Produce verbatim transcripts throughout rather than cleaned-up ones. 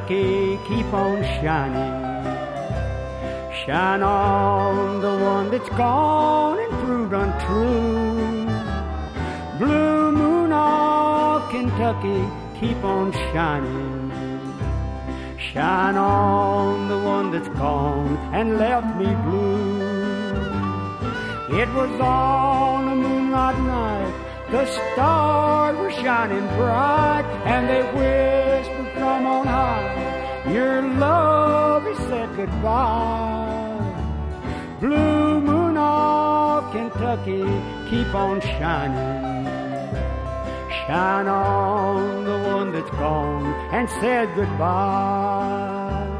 Kentucky, keep on shining. Shine on the one that's gone and proved untrue. Blue moon of Kentucky, keep on shining. Shine on the one that's gone and left me blue. It was on a moonlight night, the stars were shining bright, and they whispered from on high, your love is said goodbye. Blue moon of Kentucky, keep on shining. Shine on the one that's gone and said goodbye.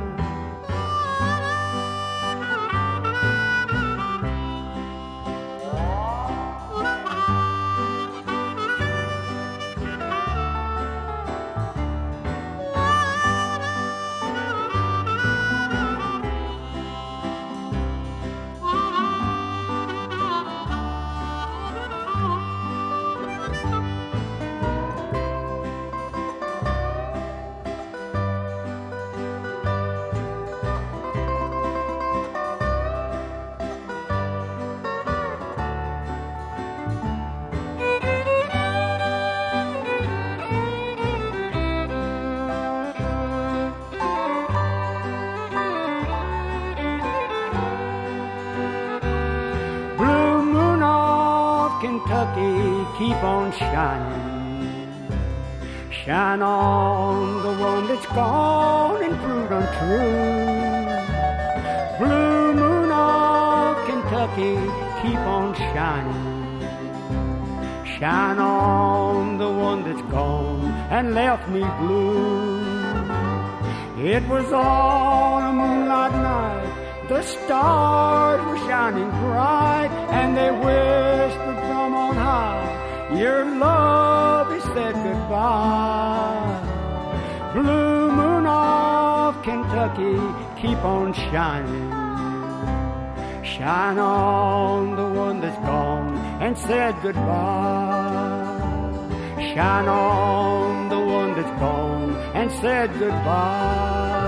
Kentucky, keep on shining. Shine on the one that's gone and proved untrue. Blue moon of Kentucky, keep on shining. Shine on the one that's gone and left me blue. It was on a moonlight night, the stars were shining bright, and they whispered from on high, your love is said goodbye. Blue moon of Kentucky, keep on shining. Shine on the one that's gone and said goodbye. Shine on the one that's gone and said goodbye.